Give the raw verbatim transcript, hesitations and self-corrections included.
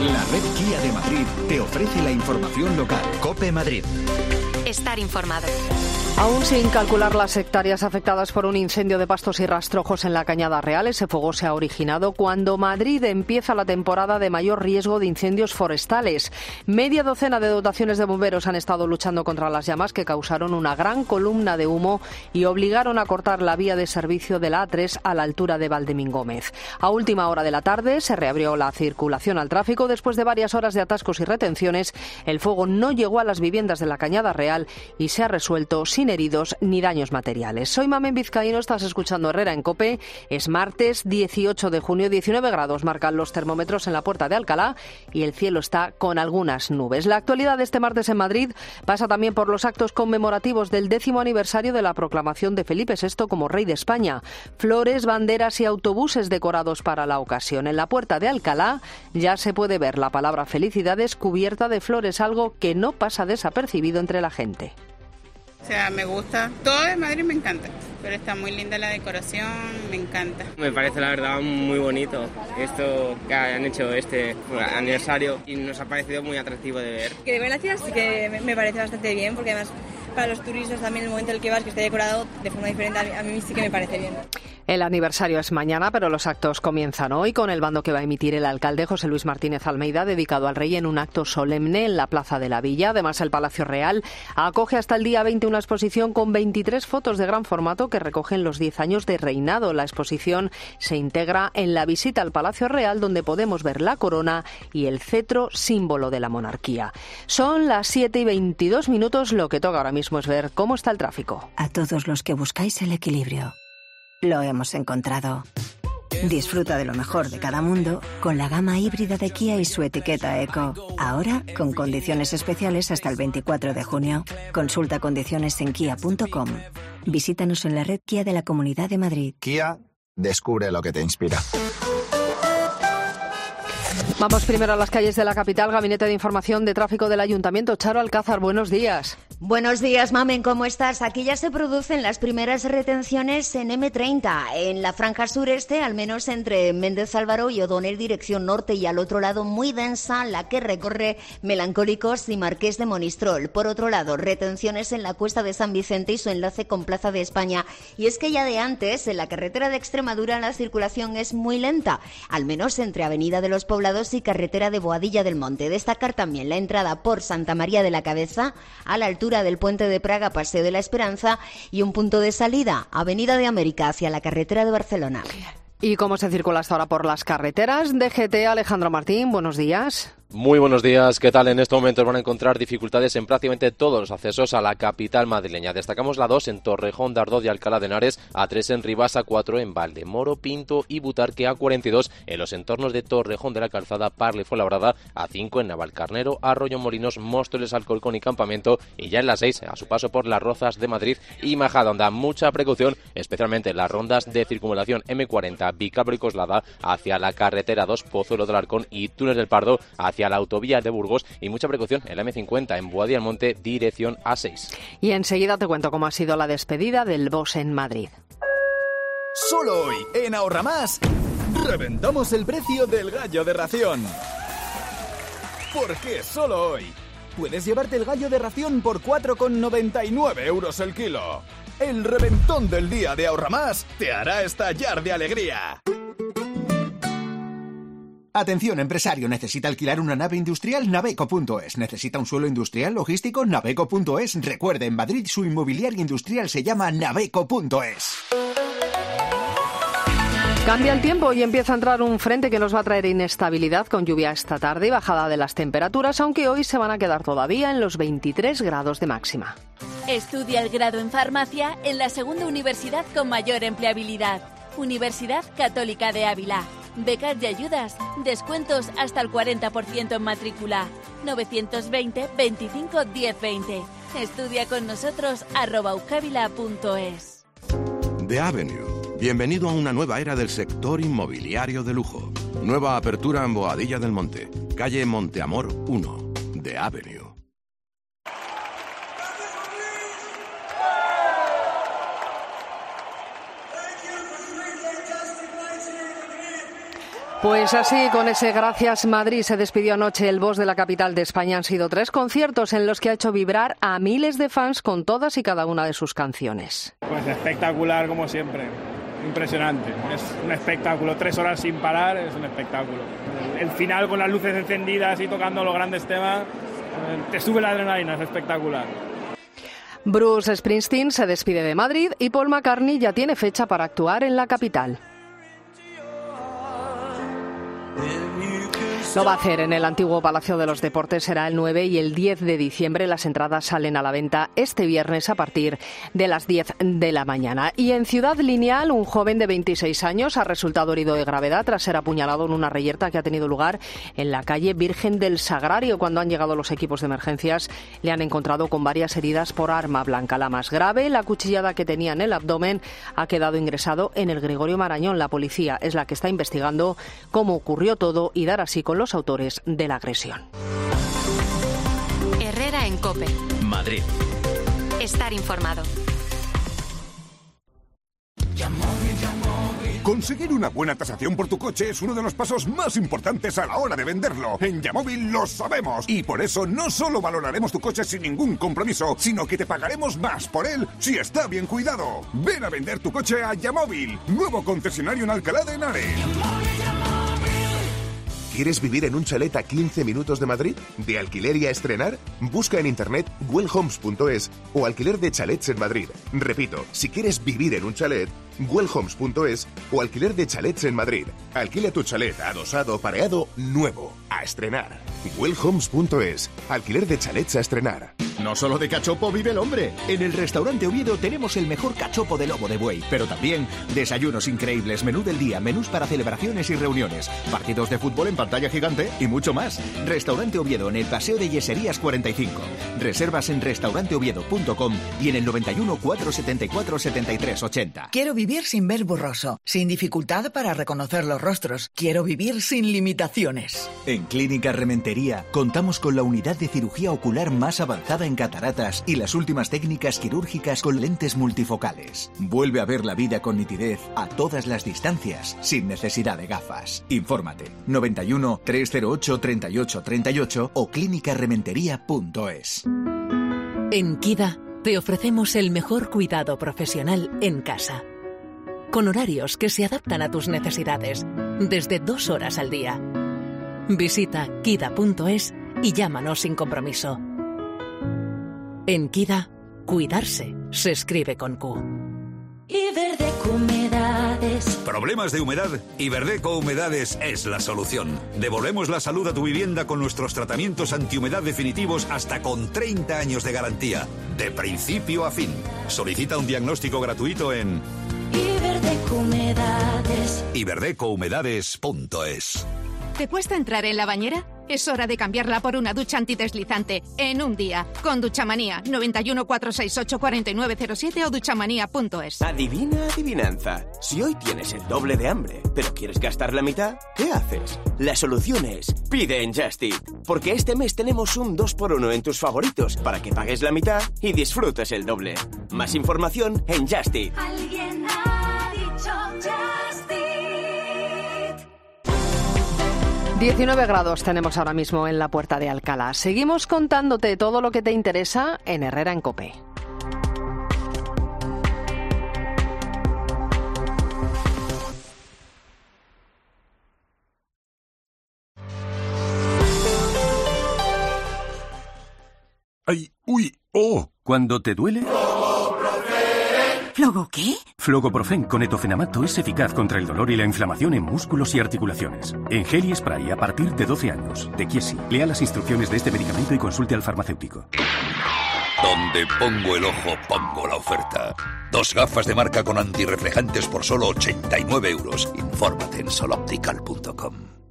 La red Kia de Madrid te ofrece la información local. COPE Madrid. Estar informado. Aún sin calcular las hectáreas afectadas por un incendio de pastos y rastrojos en la Cañada Real, ese fuego se ha originado cuando Madrid empieza la temporada de mayor riesgo de incendios forestales. Media docena de dotaciones de bomberos han estado luchando contra las llamas que causaron una gran columna de humo y obligaron a cortar la vía de servicio de la A tres a la altura de Valdemín Gómez. A última hora de la tarde se reabrió la circulación al tráfico. Después de varias horas de atascos y retenciones, el fuego no llegó a las viviendas de la Cañada Real y se ha resuelto sin heridos ni daños materiales. Soy Mamen Vizcaíno, estás escuchando Herrera en COPE. Es martes dieciocho de junio, diecinueve grados marcan los termómetros en la Puerta de Alcalá y el cielo está con algunas nubes. La actualidad de este martes en Madrid pasa también por los actos conmemorativos del décimo aniversario de la proclamación de Felipe sexto como rey de España. Flores, banderas y autobuses decorados para la ocasión. En la Puerta de Alcalá ya se puede ver la palabra felicidades cubierta de flores, algo que no pasa desapercibido entre la gente. O sea, me gusta. Todo de Madrid me encanta, pero está muy linda la decoración, me encanta. Me parece la verdad muy bonito esto que han hecho este aniversario y nos ha parecido muy atractivo de ver. Que de buena ciudad sí que me parece bastante bien, porque además para los turistas también el momento en el que vas, que esté decorado de forma diferente, a mí, a mí sí que me parece bien. El aniversario es mañana, pero los actos comienzan hoy con el bando que va a emitir el alcalde José Luis Martínez Almeida, dedicado al rey en un acto solemne en la Plaza de la Villa. Además, el Palacio Real acoge hasta el día veinte una exposición con veintitrés fotos de gran formato que recogen los diez años de reinado. La exposición se integra en la visita al Palacio Real, donde podemos ver la corona y el cetro, símbolo de la monarquía. Son las siete y veintidós minutos, lo que toca ahora mismo es ver cómo está el tráfico. A todos los que buscáis el equilibrio, lo hemos encontrado. Disfruta de lo mejor de cada mundo con la gama híbrida de Kia y su etiqueta Eco. Ahora con condiciones especiales hasta el veinticuatro de junio. Consulta condiciones en kia punto com. Visítanos en la red Kia de la Comunidad de Madrid. Kia, descubre lo que te inspira. Vamos primero a las calles de la capital. Gabinete de Información de Tráfico del Ayuntamiento. Charo Alcázar, buenos días. Buenos días, Mamen, ¿cómo estás? Aquí ya se producen las primeras retenciones en eme treinta, en la franja sureste, al menos entre Méndez Álvaro y O'Donnell, dirección norte, y al otro lado muy densa la que recorre Melancólicos y Marqués de Monistrol. Por otro lado, retenciones en la Cuesta de San Vicente y su enlace con Plaza de España. Y es que ya de antes, en la carretera de Extremadura, la circulación es muy lenta, al menos entre Avenida de los Poblados y carretera de Boadilla del Monte. Destacar también la entrada por Santa María de la Cabeza, a la altura del Puente de Praga, Paseo de la Esperanza, y un punto de salida, Avenida de América, hacia la carretera de Barcelona. ¿Y cómo se circula hasta ahora por las carreteras? D G T, Alejandro Martín, buenos días. Muy buenos días, ¿qué tal? En estos momentos van a encontrar dificultades en prácticamente todos los accesos a la capital madrileña. Destacamos la dos en Torrejón de Ardoz y Alcalá de Henares, A tres en Rivas, A cuatro en Valdemoro, Pinto y Butarque, A cuarenta y dos en los entornos de Torrejón de la Calzada, Parla y Fuenlabrada, A cinco en Navalcarnero, Arroyo Molinos, Móstoles, Alcorcón y Campamento, y ya en la seis a su paso por las Rozas de Madrid y Majadahonda. Mucha precaución, especialmente en las rondas de circunvalación eme cuarenta, Vicabro y Coslada, hacia la carretera dos, Pozuelo del Arcón y Túnez del Pardo, hacia la autovía de Burgos, y mucha precaución en la eme cincuenta en Boadilla del Monte, dirección A seis. Y enseguida te cuento cómo ha sido la despedida del Bosch en Madrid. Solo hoy, en Ahorra Más, reventamos el precio del gallo de ración. ¿Por qué solo hoy? Puedes llevarte el gallo de ración por cuatro con noventa y nueve euros el kilo. El reventón del día de Ahorra Más te hará estallar de alegría. Atención, empresario, ¿necesita alquilar una nave industrial? Naveco punto es. ¿Necesita un suelo industrial logístico? Naveco punto es. Recuerde, en Madrid su inmobiliaria industrial se llama Naveco punto es. Cambia el tiempo y empieza a entrar un frente que nos va a traer inestabilidad, con lluvia esta tarde y bajada de las temperaturas, aunque hoy se van a quedar todavía en los veintitrés grados de máxima. Estudia el grado en farmacia en la segunda universidad con mayor empleabilidad, Universidad Católica de Ávila. Becas y ayudas, descuentos hasta el cuarenta por ciento en matrícula. novecientos veinte, veinticinco, diez, veinte. Estudia con nosotros, arroba ucavila punto es. The Avenue. Bienvenido a una nueva era del sector inmobiliario de lujo. Nueva apertura en Boadilla del Monte, calle Monteamor uno. The Avenue. Pues así, con ese Gracias Madrid, se despidió anoche el boss de la capital de España. Han sido tres conciertos en los que ha hecho vibrar a miles de fans con todas y cada una de sus canciones. Pues espectacular, como siempre. Impresionante. Es un espectáculo. Tres horas sin parar, es un espectáculo. El final con las luces encendidas y tocando los grandes temas, te sube la adrenalina, es espectacular. Bruce Springsteen se despide de Madrid y Paul McCartney ya tiene fecha para actuar en la capital. Lo va a hacer en el antiguo Palacio de los Deportes, será el nueve y el diez de diciembre. Las entradas salen a la venta este viernes a partir de las diez de la mañana. Y en Ciudad Lineal, un joven de veintiséis años ha resultado herido de gravedad tras ser apuñalado en una reyerta que ha tenido lugar en la calle Virgen del Sagrario. Cuando han llegado los equipos de emergencias, le han encontrado con varias heridas por arma blanca. La más grave, la cuchillada que tenía en el abdomen, ha quedado ingresado en el Gregorio Marañón. La policía es la que está investigando cómo ocurrió todo y dar así con los autores de la agresión. Herrera en COPE. Madrid. Estar informado. Conseguir una buena tasación por tu coche es uno de los pasos más importantes a la hora de venderlo. En Yamóvil lo sabemos y por eso no solo valoraremos tu coche sin ningún compromiso, sino que te pagaremos más por él si está bien cuidado. Ven a vender tu coche a Yamóvil, nuevo concesionario en Alcalá de Henares. ¿Quieres vivir en un chalet a quince minutos de Madrid? ¿De alquiler y a estrenar? Busca en internet wellhomes punto es o alquiler de chalets en Madrid. Repito, si quieres vivir en un chalet, wellhomes punto es o alquiler de chalets en Madrid. Alquila tu chalet adosado, pareado, nuevo, a estrenar. wellhomes punto es, alquiler de chalets a estrenar. No solo de cachopo vive el hombre. En el restaurante Oviedo tenemos el mejor cachopo de lomo de buey, pero también desayunos increíbles, menú del día, menús para celebraciones y reuniones, partidos de fútbol en pantalla gigante y mucho más. Restaurante Oviedo en el Paseo de Yeserías cuarenta y cinco. Reservas en restaurante oviedo punto com y en el noventa y uno, cuatrocientos setenta y cuatro, setenta y tres ochenta. Quiero vivir sin ver borroso, sin dificultad para reconocer los rostros. Quiero vivir sin limitaciones. En Clínica Rementería contamos con la unidad de cirugía ocular más avanzada en cataratas y las últimas técnicas quirúrgicas con lentes multifocales. Vuelve a ver la vida con nitidez a todas las distancias, sin necesidad de gafas. Infórmate noventa y uno, trescientos ocho, treinta y ocho treinta y ocho o clínica rementería punto es. En Kida te ofrecemos el mejor cuidado profesional en casa, con horarios que se adaptan a tus necesidades, desde dos horas al día. Visita kida punto es y llámanos sin compromiso. En Kida, cuidarse se escribe con Q. Iberdeco Humedades. ¿Problemas de humedad? Iberdeco Humedades es la solución. Devolvemos la salud a tu vivienda con nuestros tratamientos antihumedad definitivos hasta con treinta años de garantía, de principio a fin. Solicita un diagnóstico gratuito en Iberdeco Humedades. iberdeco humedades punto es. ¿Te cuesta entrar en la bañera? Es hora de cambiarla por una ducha antideslizante en un día. Con Duchamanía, noventa y uno, cuatrocientos sesenta y ocho, cuarenta y nueve cero siete o duchamanía punto es. Adivina adivinanza. Si hoy tienes el doble de hambre, pero quieres gastar la mitad, ¿qué haces? La solución es pide en Just Eat. Porque este mes tenemos un dos por uno en tus favoritos para que pagues la mitad y disfrutes el doble. Más información en Just Eat. Alguien ha dicho Just Eat. diecinueve grados tenemos ahora mismo en la Puerta de Alcalá. Seguimos contándote todo lo que te interesa en Herrera en COPE. ¡Ay! ¡Uy! ¡Oh! Cuando te duele... ¿Flogo qué? Flogoprofen con etofenamato es eficaz contra el dolor y la inflamación en músculos y articulaciones. En gel y spray a partir de doce años. De Chiesi. Lea las instrucciones de este medicamento y consulte al farmacéutico. Donde pongo el ojo, pongo la oferta. Dos gafas de marca con antirreflejantes por solo ochenta y nueve euros. Infórmate en soloptical punto com.